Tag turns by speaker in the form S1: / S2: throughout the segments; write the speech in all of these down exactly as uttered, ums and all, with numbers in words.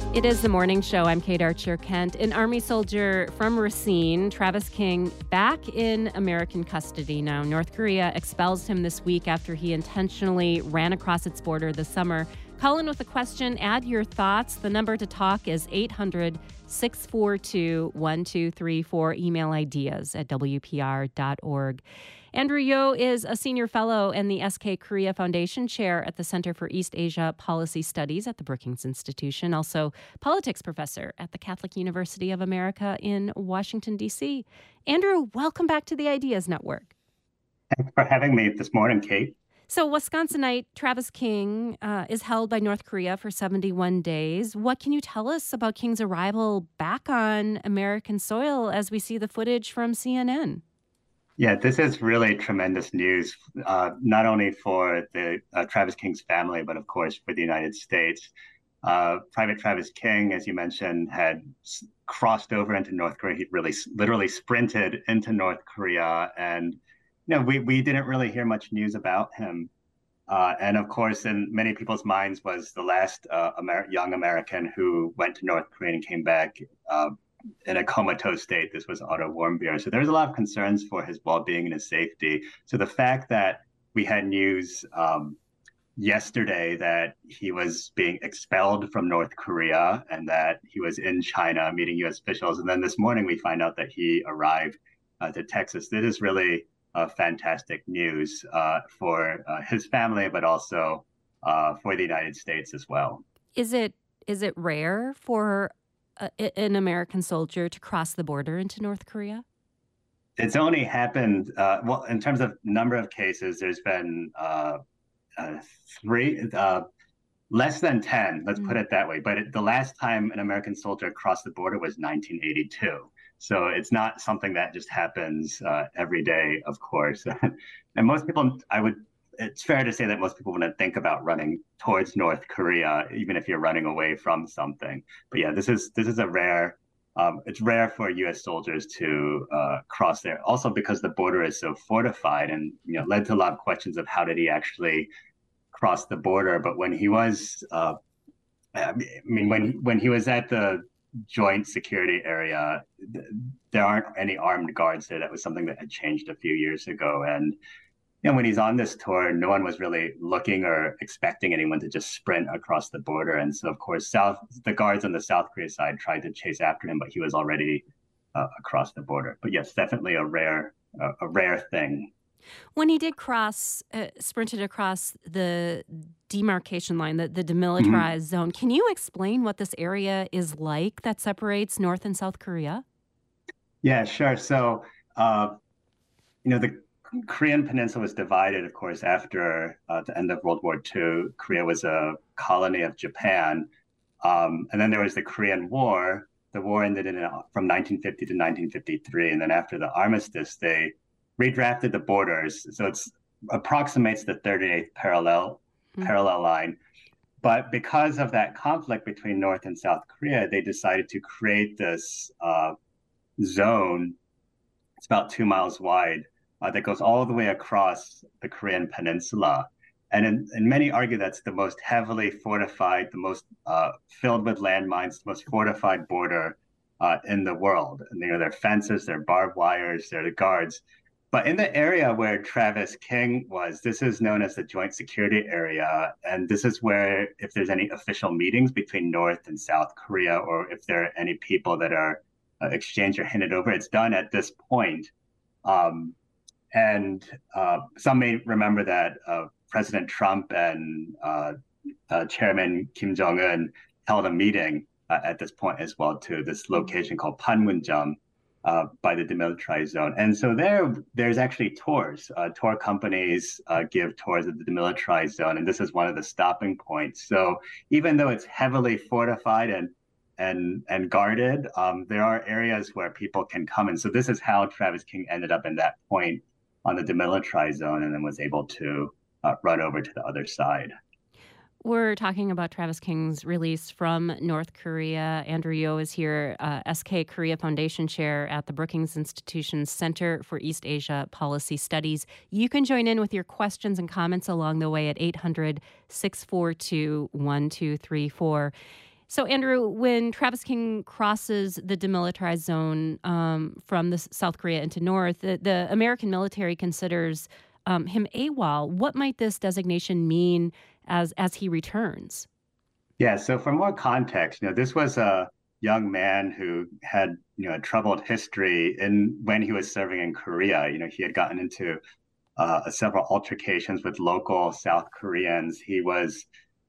S1: It is the morning show. I'm Kate Archer-Kent. An Army soldier from Racine, Travis King, back in American custody now. North Korea expels him this week after he intentionally ran across its border this summer. Call in with a question. Add your thoughts. The number to talk is eight hundred, six four two, one two three four. Email ideas at w p r dot org. Andrew Yeo is a senior fellow and the S K Korea Foundation chair at the Center for East Asia Policy Studies at the Brookings Institution, also politics professor at the Catholic University of America in Washington, D C. Andrew, welcome back to the Ideas Network.
S2: Thanks for having me this morning, Kate.
S1: So Wisconsinite Travis King uh, is held by North Korea for seventy-one days. What can you tell us about King's arrival back on American soil as we see the footage from C N N?
S2: Yeah, this is really tremendous news, uh, not only for the uh, Travis King's family, but of course for the United States. Uh, Private Travis King, as you mentioned, had s- crossed over into North Korea. He really s- literally sprinted into North Korea, and you know, we we didn't really hear much news about him. Uh, and of course, in many people's minds, was the last uh, Amer- young American who went to North Korea and came back Uh, in a comatose state. This was Otto Warmbier. So there was a lot of concerns for his well-being and his safety. So the fact that we had news um, yesterday that he was being expelled from North Korea and that he was in China meeting U S officials, and then this morning we find out that he arrived uh, to Texas. This is really uh, fantastic news uh, for uh, his family, but also uh, for the United States as well.
S1: Is it is it rare for a, an American soldier to cross the border into North Korea?
S2: It's only happened, uh, well, in terms of number of cases, there's been uh, uh, three, uh, less than ten, let's mm. put it that way. But it, the last time an American soldier crossed the border was nineteen eighty-two. So it's not something that just happens uh, every day, of course. And most people, I would, it's fair to say that most people wouldn't think about running towards North Korea, even if you're running away from something. But yeah, this is this is a rare, um, it's rare for U S soldiers to uh, cross there. Also because the border is so fortified, and you know, led to a lot of questions of how did he actually cross the border. But when he was, uh, I mean, when when he was at the joint security area, there aren't any armed guards there. That was something that had changed a few years ago, and you know, when he's on this tour, no one was really looking or expecting anyone to just sprint across the border. And so, of course, South the guards on the South Korea side tried to chase after him, but he was already uh, across the border. But yes, definitely a rare, uh, a rare thing.
S1: When he did cross, uh, sprinted across the demarcation line, the, the demilitarized mm-hmm. zone, can you explain what this area is like that separates North and South Korea?
S2: Yeah, sure. So, uh, you know, the Korean Peninsula was divided, of course, after uh, the end of World War Two. Korea was a colony of Japan. Um, and then there was the Korean War. The war ended in, from nineteen fifty to nineteen fifty-three. And then after the armistice, they redrafted the borders. So it approximates the thirty-eighth parallel, mm-hmm. parallel line. But because of that conflict between North and South Korea, they decided to create this uh, zone. It's about two miles wide. Uh, that goes all the way across the Korean Peninsula. And, in, and many argue that's the most heavily fortified, the most uh, filled with landmines, the most fortified border uh, in the world. And, you know, there are fences, there are barbed wires, there are the guards. But in the area where Travis King was, this is known as the Joint Security Area. And this is where, if there's any official meetings between North and South Korea, or if there are any people that are uh, exchanged or handed over, it's done at this point. Um, And uh, some may remember that uh, President Trump and uh, uh, Chairman Kim Jong-un held a meeting uh, at this point as well to this location called Panmunjom uh, by the demilitarized zone. And so there, there's actually tours. Uh, tour companies uh, give tours of the demilitarized zone, and this is one of the stopping points. So even though it's heavily fortified and and and guarded, um, there are areas where people can come. And so this is how Travis King ended up in that point on the demilitarized zone, and then was able to uh, run over to the other side.
S1: We're talking about Travis King's release from North Korea. Andrew Yeo is here, uh, S K Korea Foundation Chair at the Brookings Institution's Center for East Asia Policy Studies. You can join in with your questions and comments along the way at eight hundred, six four two, one two three four. So, Andrew, when Travis King crosses the demilitarized zone um, from the South Korea into North, the, the American military considers um, him AWOL. What might this designation mean as as he returns?
S2: Yeah, so for more context, you know, this was a young man who had, you know, a troubled history in when he was serving in Korea. You know, he had gotten into uh, several altercations with local South Koreans. He was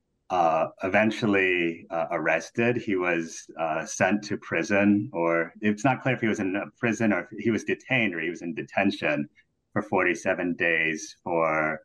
S2: uh, eventually uh, arrested. He was uh, sent to prison, or it's not clear if he was in a prison or if he was detained or he was in detention for forty-seven days for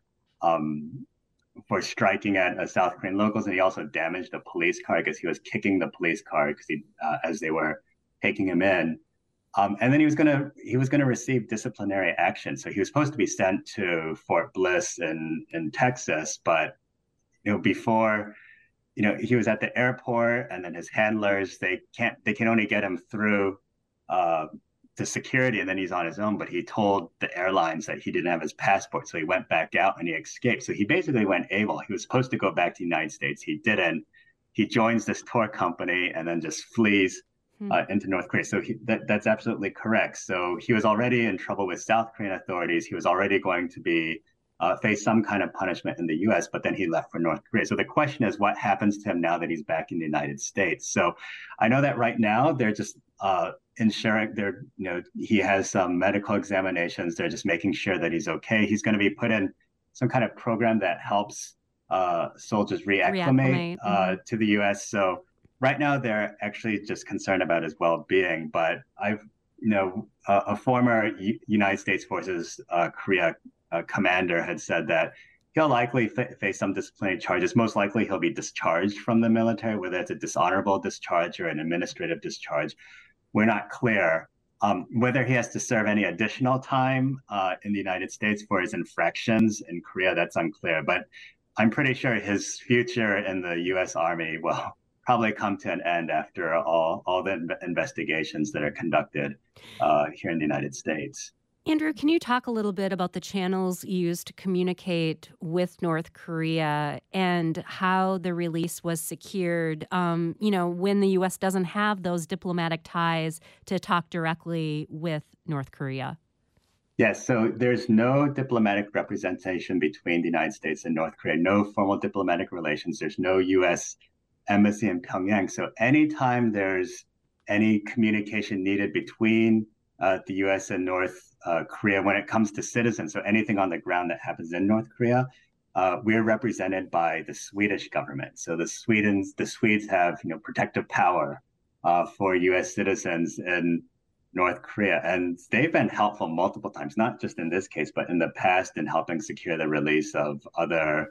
S2: um, for striking at uh, South Korean locals, and he also damaged a police car because he was kicking the police car because he uh, as they were taking him in. Um, and then he was gonna he was gonna receive disciplinary action. So he was supposed to be sent to Fort Bliss in in Texas, but you know before you know he was at the airport, and then his handlers they can't they can only get him through uh, to security, and then he's on his own. But he told the airlines that he didn't have his passport, so he went back out and he escaped. So he basically went AWOL. He was supposed to go back to the United States. He didn't. He joins this tour company and then just flees
S1: Hmm.
S2: uh, into North Korea. So he, that, that's absolutely correct. So he was already in trouble with South Korean authorities. He was already going to be uh, face some kind of punishment in the U S, but then he left for North Korea. So the question is, what happens to him now that he's back in the United States? So I know that right now they're just uh, ensuring they're, you know, he has some medical examinations. They're just making sure that he's okay. He's going to be put in some kind of program that helps uh, soldiers reacclimate
S1: Reacclimate.
S2: uh,
S1: Hmm.
S2: to the U S. So right now they're actually just concerned about his well-being. But I've, you know, a, a former U- United States Forces uh, Korea uh, commander had said that he'll likely fa- face some disciplinary charges. Most likely he'll be discharged from the military, whether it's a dishonorable discharge or an administrative discharge. We're not clear. Um, whether he has to serve any additional time uh, in the United States for his infractions in Korea, that's unclear. But I'm pretty sure his future in the U S Army will probably come to an end after all all the investigations that are conducted uh, here in the United States.
S1: Andrew, can you talk a little bit about the channels used to communicate with North Korea and how the release was secured? Um, you know, when the U S doesn't have those diplomatic ties to talk directly with North Korea.
S2: Yes, so there's no diplomatic representation between the United States and North Korea, no formal diplomatic relations. There's no U S embassy in Pyongyang. So anytime there's any communication needed between uh, the U S and North uh, Korea when it comes to citizens, so anything on the ground that happens in North Korea, uh, we're represented by the Swedish government. So the Swedes, the Swedes have you know protective power uh, for U S citizens in North Korea, and they've been helpful multiple times, not just in this case, but in the past in helping secure the release of other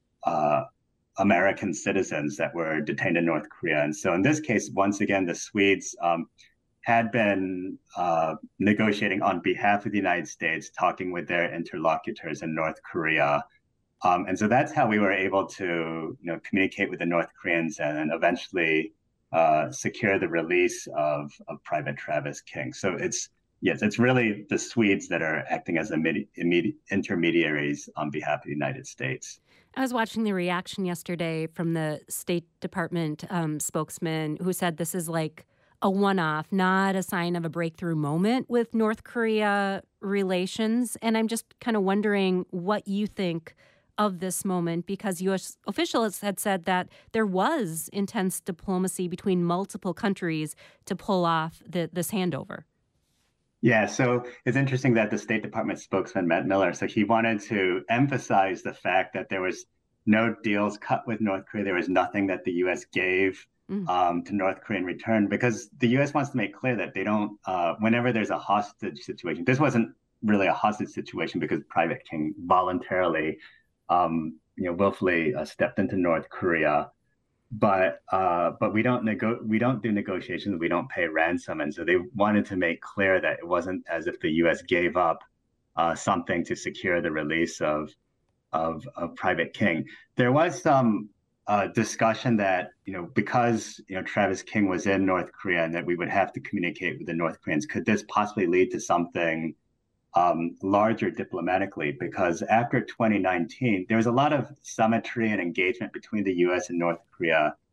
S2: uh, American citizens that were detained in North Korea. And so in this case, once again, the Swedes um, had been uh, negotiating on behalf of the United States, talking with their interlocutors in North Korea. Um, and so that's how we were able to you know, communicate with the North Koreans and eventually uh, secure the release of, of Private Travis King. So it's, yes, it's really the Swedes that are acting as immediate, immediate intermediaries on behalf of the United States.
S1: I was watching the reaction yesterday from the State Department um, spokesman who said this is like a one-off, not a sign of a breakthrough moment with North Korea relations. And I'm just kind of wondering what you think of this moment, because U S officials had said that there was intense diplomacy between multiple countries to pull off the, this handover.
S2: Yeah, so it's interesting that the State Department spokesman, Matt Miller, so he wanted to emphasize the fact that there was no deals cut with North Korea. There was nothing that the U S gave
S1: Mm.
S2: um, to North Korea in return, because the U S wants to make clear that they don't, uh, whenever there's a hostage situation, this wasn't really a hostage situation because Private King voluntarily, um, you know, willfully uh, stepped into North Korea. But uh, but we don't nego- we don't do negotiations. We don't pay ransom, and so they wanted to make clear that it wasn't as if the U S gave up uh, something to secure the release of of, of Private King. There was some uh, discussion that you know because you know Travis King was in North Korea and that we would have to communicate with the North Koreans. Could this possibly lead to something um, larger diplomatically? Because after twenty nineteen, there was a lot of symmetry and engagement between the U S and North Korea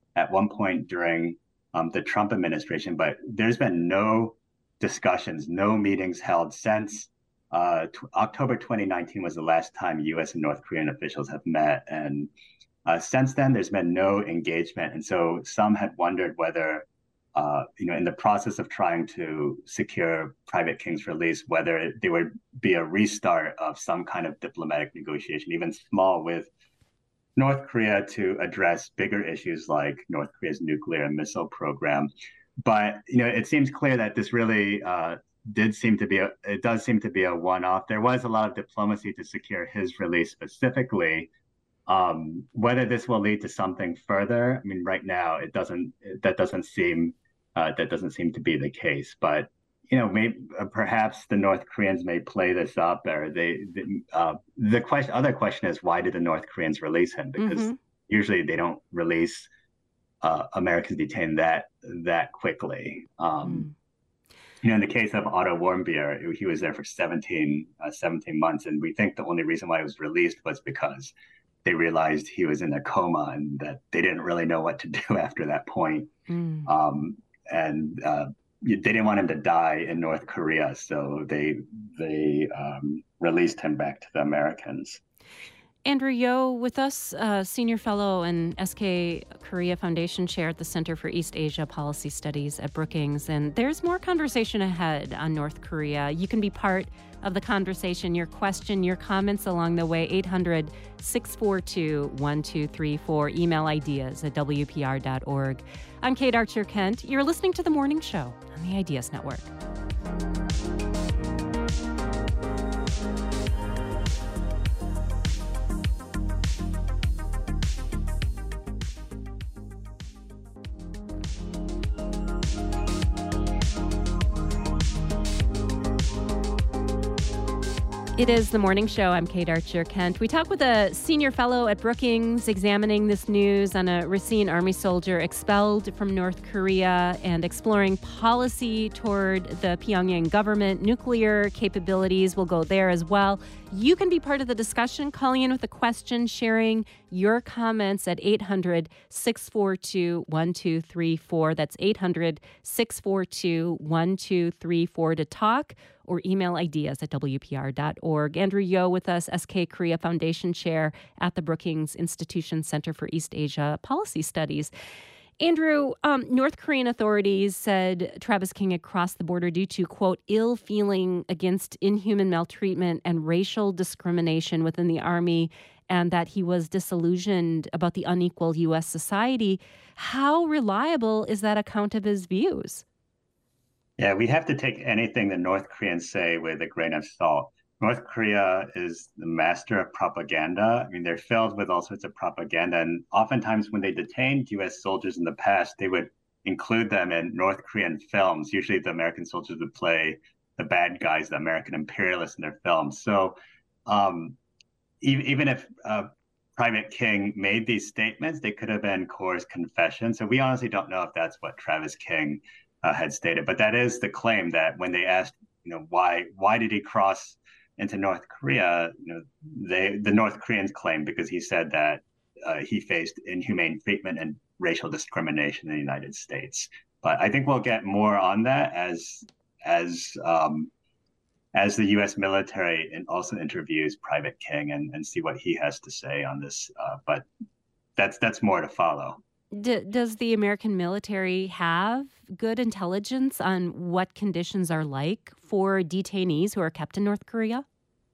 S2: at one point during um, the Trump administration, but there's been no discussions, no meetings held since uh, t- October twenty nineteen was the last time U S and North Korean officials have met. And uh, since then, there's been no engagement. And so some had wondered whether, uh, you know, in the process of trying to secure Private King's release, whether there would be a restart of some kind of diplomatic negotiation, even small, with North Korea to address bigger issues like North Korea's nuclear and missile program. But you know, it seems clear that this really uh, did seem to be a it does seem to be a one-off. There was a lot of diplomacy to secure his release specifically. Um, whether this will lead to something further, I mean, right now it doesn't. That doesn't seem uh, that doesn't seem to be the case. But you know, maybe uh, perhaps the North Koreans may play this up, or they. The, uh, the question, other question is, why did the North Koreans release him? Because mm-hmm. usually they don't release uh, Americans detained that that quickly. Um, mm. You know, in the case of Otto Warmbier, he was there for seventeen, uh, seventeen months, and we think the only reason why he was released was because they realized he was in a coma and that they didn't really know what to do after that point. Mm. Um, and uh, they didn't want him to die in North Korea, so they they um, released him back to the Americans.
S1: Andrew Yeo with us, uh, Senior Fellow and S K Korea Foundation Chair at the Center for East Asia Policy Studies at Brookings. And there's more conversation ahead on North Korea. You can be part of the conversation, your question, your comments along the way, eight hundred, six four two, one two three four, email ideas at W P R dot org. I'm Kate Archer-Kent. You're listening to The Morning Show on the Ideas Network. It is The Morning Show. I'm Kate Archer-Kent. We talk with a senior fellow at Brookings examining this news on a Racine Army soldier expelled from North Korea and exploring policy toward the Pyongyang government. Nuclear capabilities will go there as well. You can be part of the discussion, calling in with a question, sharing your comments at eight hundred, six four two, one two three four. That's eight hundred, six four two, one two three four to talk, or email ideas at W P R dot org. Andrew Yeo with us, S K Korea Foundation Chair at the Brookings Institution Center for East Asia Policy Studies. Andrew, um, North Korean authorities said Travis King had crossed the border due to, quote, ill feeling against inhuman maltreatment and racial discrimination within the Army, and that he was disillusioned about the unequal U S society. How reliable is that account of his views?
S2: Yeah, we have to take anything the North Koreans say with a grain of salt. North Korea is the master of propaganda. I mean, they're filled with all sorts of propaganda. And oftentimes when they detained U S soldiers in the past, they would include them in North Korean films. Usually the American soldiers would play the bad guys, the American imperialists in their films. So um, even, even if uh, Private King made these statements, they could have been coerced confessions. So we honestly don't know if that's what Travis King uh, had stated. But that is the claim, that when they asked, you know, why why did he cross into North Korea, you know, they the North Koreans claimed because he said that uh, he faced inhumane treatment and racial discrimination in the United States. But I think we'll get more on that as as um, as the U S military and also interviews Private King and, and see what he has to say on this. Uh, but that's that's more to follow.
S1: D- does the American military have good intelligence on what conditions are like for detainees who are kept in North Korea?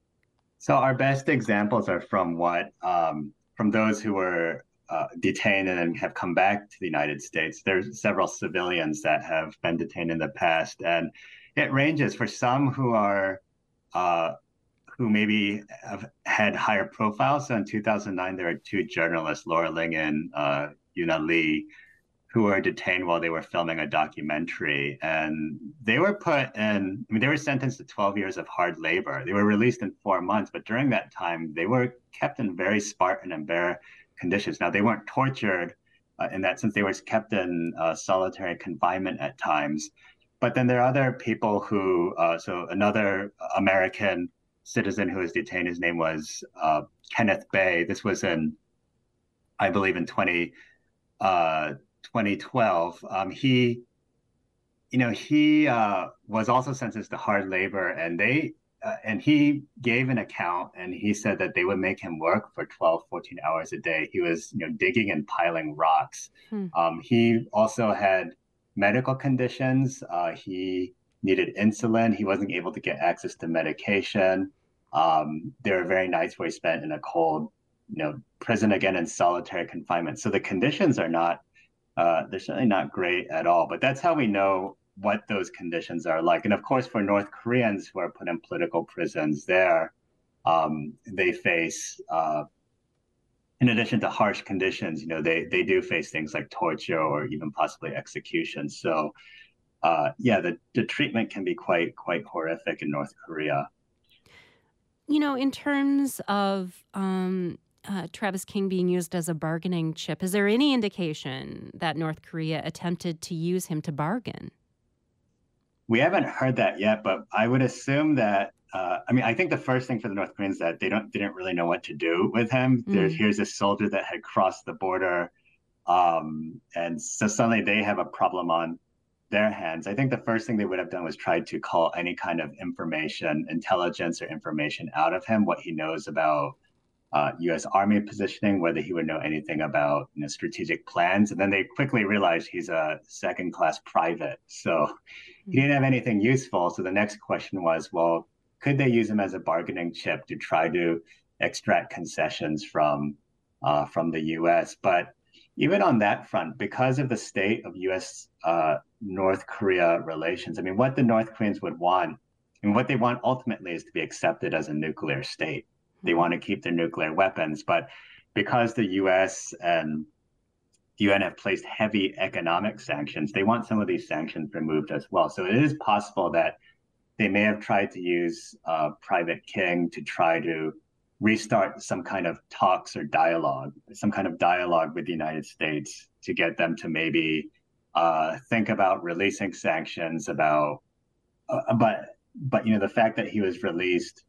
S2: So our best examples are from what um, from those who were uh, detained and have come back to the United States. There's several civilians that have been detained in the past, and it ranges for some who are uh, who maybe have had higher profiles. So in two thousand nine, there were two journalists, Laura Ling and uh, Yuna Lee, who were detained while they were filming a documentary. And they were put in, I mean, they were sentenced to twelve years of hard labor. They were released in four months, but during that time, they were kept in very Spartan and bare conditions. Now, they weren't tortured uh, in that sense. They were kept in uh, solitary confinement at times. But then there are other people who, uh, so another American citizen who was detained, his name was uh, Kenneth Bay. This was in, I believe, in twenty twenty twelve. Um, he, you know, he uh, was also sentenced to hard labor, and they uh, and he gave an account, and he said that they would make him work for twelve, fourteen hours a day. He was, you know, digging and piling rocks.
S1: Hmm.
S2: Um, he also had medical conditions. Uh, he needed insulin. He wasn't able to get access to medication. Um, there were very nights where he spent in a cold, you know, prison, again in solitary confinement. So the conditions are not, uh, they're certainly not great at all. But that's how we know what those conditions are like. And of course, for North Koreans who are put in political prisons there, um, they face, uh, in addition to harsh conditions, you know, they they do face things like torture or even possibly execution. So, uh, yeah, the the treatment can be quite quite horrific in North Korea.
S1: You know, in terms of um, uh, Travis King being used as a bargaining chip, is there any indication that North Korea attempted to use him to bargain?
S2: We haven't heard that yet, but I would assume that. Uh, I mean, I think the first thing for the North Koreans that they don't didn't really know what to do with him. There's
S1: Mm.
S2: here's a soldier that had crossed the border, um, and so suddenly they have a problem on their hands. I think the first thing they would have done was try to call any kind of information, intelligence, or information out of him, what he knows about uh, U S. Army positioning, whether he would know anything about, you know, strategic plans. And then they quickly realized he's a second class private. So he
S1: Mm.
S2: didn't have anything useful. So the next question was, well, could they use him as a bargaining chip to try to extract concessions from uh, from the U S? But even on that front, because of the state of U S uh, North Korea relations, I mean, what the North Koreans would want and what they want ultimately is to be accepted as a nuclear state. They
S1: Mm.
S2: want to keep their nuclear weapons, but because the U S and the U N have placed heavy economic sanctions, they want some of these sanctions removed as well. So it is possible that they may have tried to use uh, Private King to try to restart some kind of talks or dialogue, some kind of dialogue with the United States to get them to maybe uh, think about releasing sanctions. About, uh, but but you know the fact that he was released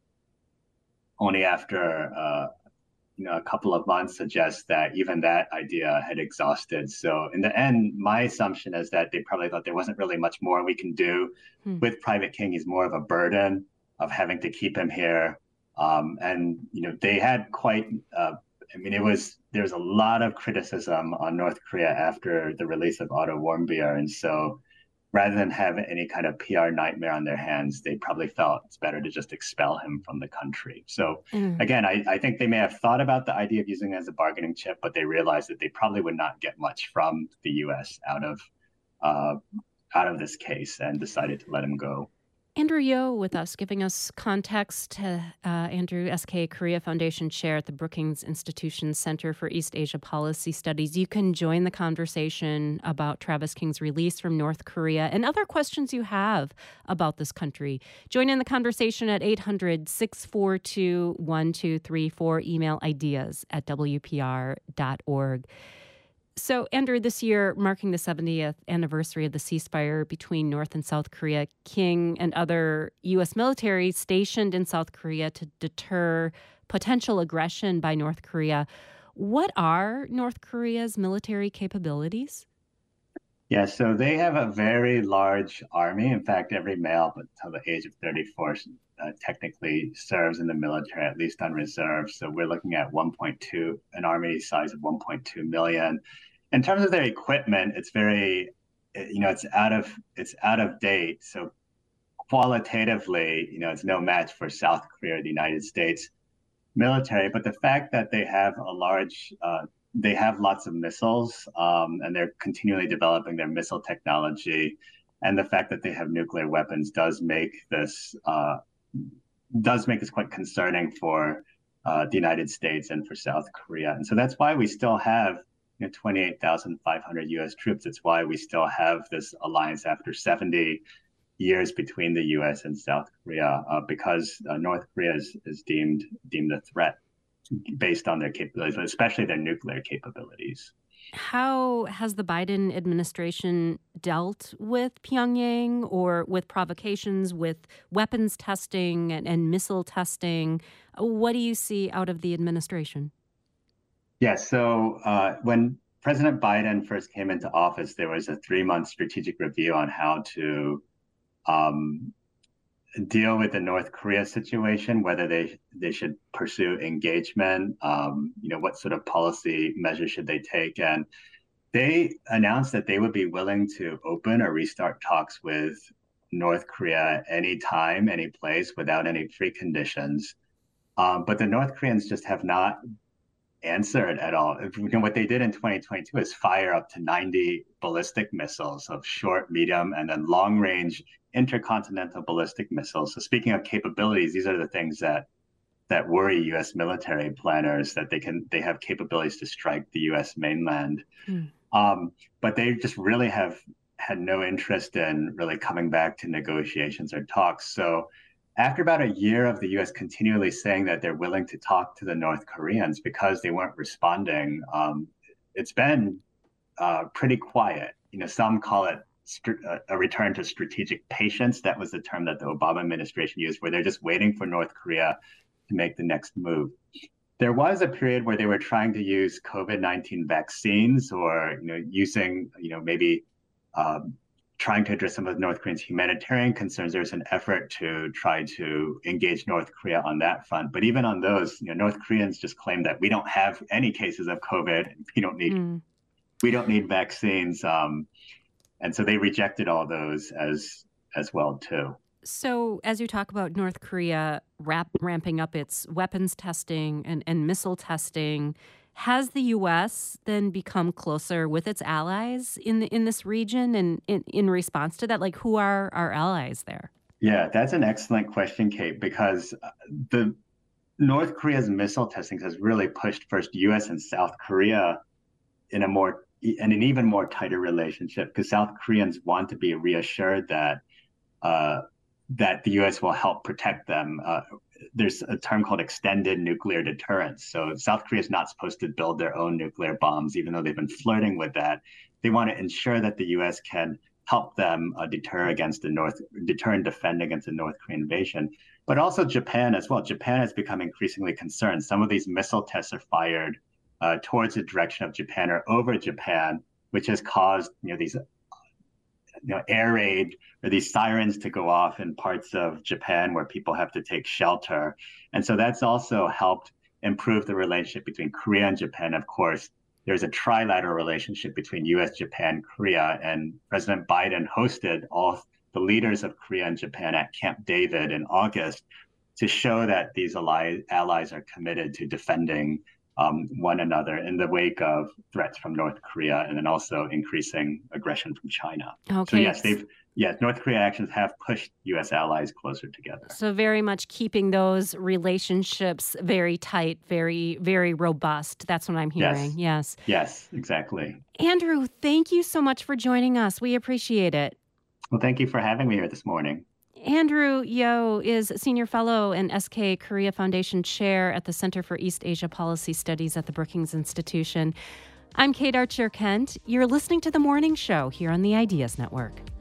S2: only after uh, you know a couple of months suggests that even that idea had exhausted. So in the end, my assumption is that they probably thought there wasn't really much more we can do
S1: Hmm.
S2: with Private King. He's more of a burden of having to keep him here, um, and you know they had quite. Uh, I mean, it was there was a lot of criticism on North Korea after the release of Otto Warmbier, and so rather than have any kind of P R nightmare on their hands, they probably felt it's better to just expel him from the country. So
S1: Mm.
S2: again, I, I think they may have thought about the idea of using it as a bargaining chip, but they realized that they probably would not get much from the U S out of uh, out of this case and decided to let him go.
S1: Andrew Yo with us, giving us context. Uh, uh, Andrew, S K Korea Foundation Chair at the Brookings Institution Center for East Asia Policy Studies. You can join the conversation about Travis King's release from North Korea and other questions you have about this country. Join in the conversation at eight hundred, six four two, one two three four. Email ideas at w p r dot org. So, Andrew, this year, marking the seventieth anniversary of the ceasefire between North and South Korea, King and other U S military stationed in South Korea to deter potential aggression by North Korea. What are North Korea's military capabilities?
S2: Yeah, so they have a very large army. In fact, every male until the age of thirty-four uh, technically serves in the military, at least on reserve. So we're looking at one point two, an army size of one point two million. In terms of their equipment, it's very, you know, it's out of it's out of date. So qualitatively, you know, it's no match for South Korea or the United States military. But the fact that they have a large, uh, they have lots of missiles, um, and they're continually developing their missile technology, and the fact that they have nuclear weapons does make this uh, does make this quite concerning for uh, the United States and for South Korea. And so that's why we still have, you know, twenty-eight thousand five hundred U S troops. It's why we still have this alliance after seventy years between the U S and South Korea, uh, because uh, North Korea is, is deemed deemed a threat based on their capabilities, but especially their nuclear capabilities.
S1: How has the Biden administration dealt with Pyongyang or with provocations, with weapons testing and, and missile testing? What do you see out of the administration?
S2: Yeah, so uh, when President Biden first came into office, there was a three-month strategic review on how to um, deal with the North Korea situation, whether they they should pursue engagement, um, you know, what sort of policy measures should they take, and they announced that they would be willing to open or restart talks with North Korea anytime, any place, without any preconditions. Um, but the North Koreans just have not answered at all. You know, what they did in twenty twenty-two is fire up to ninety ballistic missiles of short, medium, and then long-range intercontinental ballistic missiles. So speaking of capabilities, these are the things that that worry U S military planners, that they can they have capabilities to strike the U S mainland. Hmm. Um, but they just really have had no interest in really coming back to negotiations or talks. So after about a year of the U S continually saying that they're willing to talk to the North Koreans because they weren't responding, um, it's been uh, pretty quiet. You know, some call it st- a return to strategic patience. That was the term that the Obama administration used, where they're just waiting for North Korea to make the next move. There was a period where they were trying to use COVID nineteen vaccines, or you know, using you know maybe um, trying to address some of North Korea's humanitarian concerns. There's an effort to try to engage North Korea on that front. But even on those, you know, North Koreans just claim that we don't have any cases of COVID. We don't need mm. we don't need vaccines, um, and so they rejected all those as as well too.
S1: So as you talk about North Korea rap, ramping up its weapons testing and, and missile testing, has the U S then become closer with its allies in the, in this region, and in, in response to that? Like, who are our allies there?
S2: Yeah, that's an excellent question, Kate, because the North Korea's missile testing has really pushed first U S and South Korea in a more in an even more tighter relationship, because South Koreans want to be reassured that uh, that the U S will help protect them. Uh, there's a term called extended nuclear deterrence. So South Korea is not supposed to build their own nuclear bombs, even though they've been flirting with that. They want to ensure that the U S can help them uh, deter against the North, deter and defend against the North Korean invasion. But also Japan as well. Japan has become increasingly concerned. Some of these missile tests are fired uh, towards the direction of Japan or over Japan, which has caused you know these you know, air raid or these sirens to go off in parts of Japan where people have to take shelter. And so that's also helped improve the relationship between Korea and Japan. Of course, there's a trilateral relationship between U S, Japan, Korea, and President Biden hosted all the leaders of Korea and Japan at Camp David in August to show that these ally- allies are committed to defending Um, one another in the wake of threats from North Korea, and then also increasing aggression from China.
S1: Okay.
S2: So yes, they've yes, North Korea actions have pushed U S allies closer together.
S1: So very much keeping those relationships very tight, very, very robust. That's what I'm hearing.
S2: Yes.
S1: Yes.
S2: Yes, exactly.
S1: Andrew, thank you so much for joining us. We appreciate it.
S2: Well, thank you for having me here this morning.
S1: Andrew Yeo is Senior Fellow and S K Korea Foundation Chair at the Center for East Asia Policy Studies at the Brookings Institution. I'm Kate Archer Kent. You're listening to The Morning Show here on the Ideas Network.